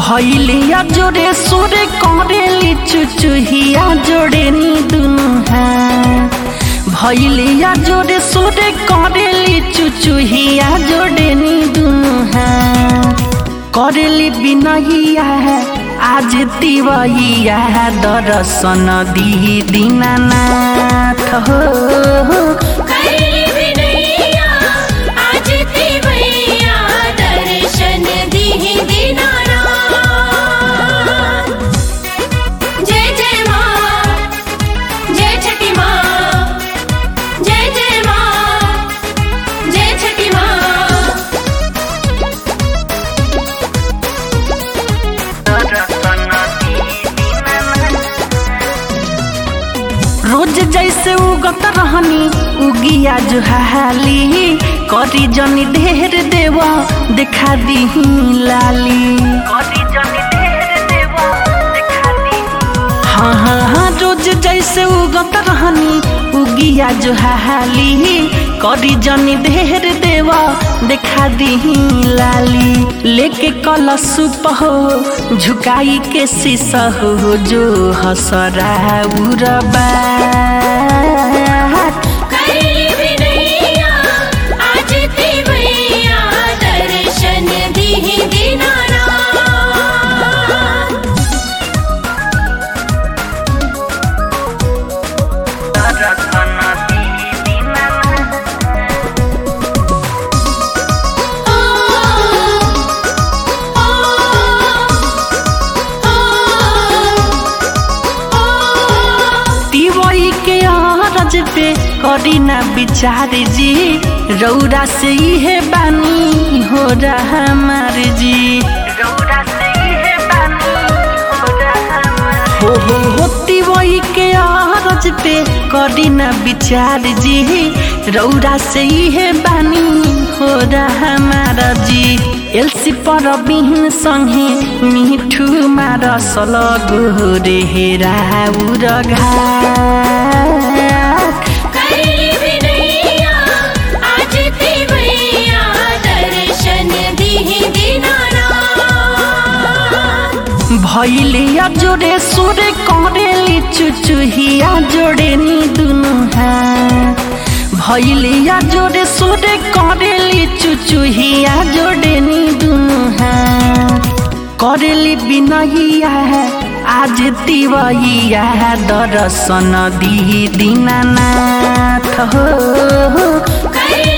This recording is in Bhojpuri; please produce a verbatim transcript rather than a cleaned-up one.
भैलिया जोड़े सोरे करेली चुचुहिया जोड़े नी दुनु हाथ भैलिया जोड़े सोरे करेली चुचुहिया जोड़े नी दुनु हाथ करेली बिनहिया आज तिवहिया दर्शन दी दीनानाथ हो करेली बिनहिया आज तिवहिया दर्शन दी दीनानाथ। जय जय माँ, जय छठी माँ, जय जय माँ, जय छठी माँ। रोज जैसे उगत रहनी उगिया जो हाली करी जनी ढेर देवा देखा दी लाली करी जनी ढेर देवा देखा दी। हाँ हाँ हाँ रोज जैसे उगत रहनी उगिया जो हाली करी जनी ढेर देवा देखा दी लाली लेके कलशुप हो झुकाई के शीशा हो जो हसरा उरबा करेली बिनहिया आज तिवहिया दर्शन दी दीनानाथ। तिवई के आरज पे करी ना विचार जी रौरा से इहे बानी हो रहा हमार जी रौरा से इहे बानी हो रहा हमार हो हो हो तिवई के आरज पे करी ना विचार जी रौरा से इहे बानी हो रहा हमार जी एलसी पर बिहीन संगे मिठू मार सलगो रे हेरा उरघा करेली बिनहिया आज तिवहिया दर्शन दी दीनानाथ। भैलिया जोड़े सोरे करेली चुचुहिया जोड़े नी दुनु हाथ भैलिया जोड़े सोरे करेली चुचुहिया जोड़े नी दुनु हाथ करेली बिनहिया आज तिवहिया दर्शन दी दीनानाथ हो करेली